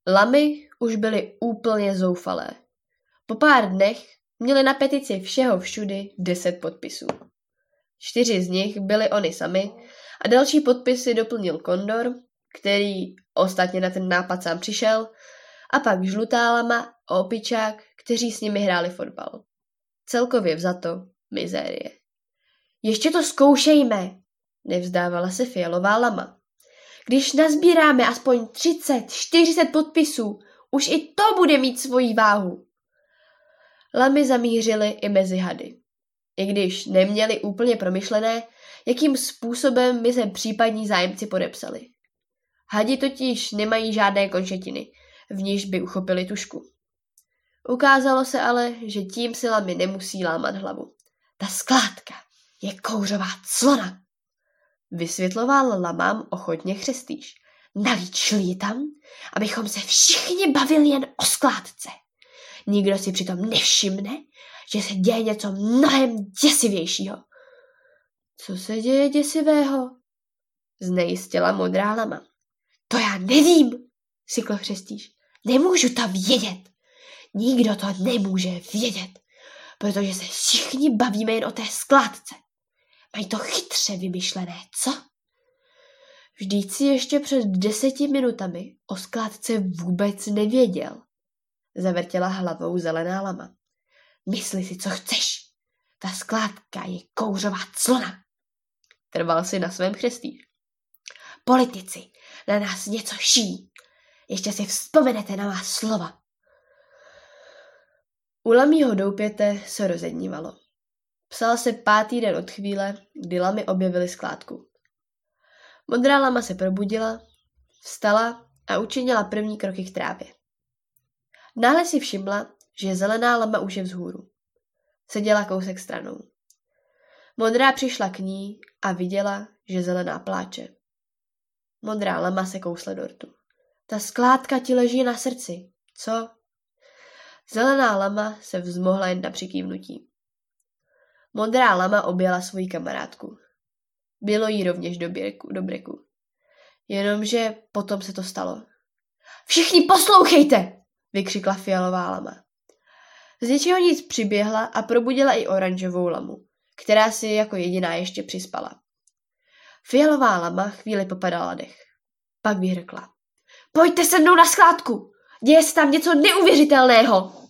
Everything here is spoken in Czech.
Lamy už byly úplně zoufalé. Po pár dnech měli na petici Všeho všudy 10 podpisů. 4 z nich byly oni sami a další podpisy doplnil Kondor, který ostatně na ten nápad sám přišel, a pak žlutá lama a opičák, kteří s nimi hráli fotbal. Celkově vzato mizérie. Ještě to zkoušejme, nevzdávala se fialová lama. Když nazbíráme aspoň 30-40 podpisů, už i to bude mít svoji váhu. Lamy zamířily i mezi hady. I když neměli úplně promyšlené, jakým způsobem by se případní zájemci podepsali. Hadi totiž nemají žádné končetiny, v níž by uchopili tužku. Ukázalo se ale, že tím si lamy nemusí lámat hlavu. Ta skládka je kouřová clona, vysvětloval lamám ochotně Chřestýš. Navíc šli tam, abychom se všichni bavili jen o skládce. Nikdo si přitom nevšimne, že se děje něco mnohem děsivějšího. Co se děje děsivého? Znejistila modrá lama. To já nevím, sykl Chřestýš. Nemůžu to vědět. Nikdo to nemůže vědět, protože se všichni bavíme jen o té skládce. Mají to chytře vymyšlené, co? Vždyť si ještě před 10 minutami o skládce vůbec nevěděl. Zavrtěla hlavou zelená lama. Mysli si, co chceš. Ta skládka je kouřová clona. Trval si na svém Chřestýš. Politici na nás něco šijí. Ještě si vzpomenete na má slova. U lamího doupěte se rozednívalo. Psal se 5. den od chvíle, kdy lamy objevily skládku. Modrá lama se probudila, vstala a učinila první kroky k trávě. Náhle si všimla, že zelená lama už je vzhůru. Seděla kousek stranou. Modrá přišla k ní a viděla, že zelená pláče. Modrá lama se kousla do rtu. Ta skládka ti leží na srdci, co? Zelená lama se vzmohla jen na přikývnutí. Modrá lama objela svoji kamarádku. Bylo jí rovněž do breku. Jenomže potom se to stalo. Všichni poslouchejte! Vykřikla fialová lama. Z ničeho nic přiběhla a probudila i oranžovou lamu, která si jako jediná ještě přispala. Fialová lama chvíli popadala dech. Pak vyhrkla. Pojďte se mnou na skládku! Děje se tam něco neuvěřitelného!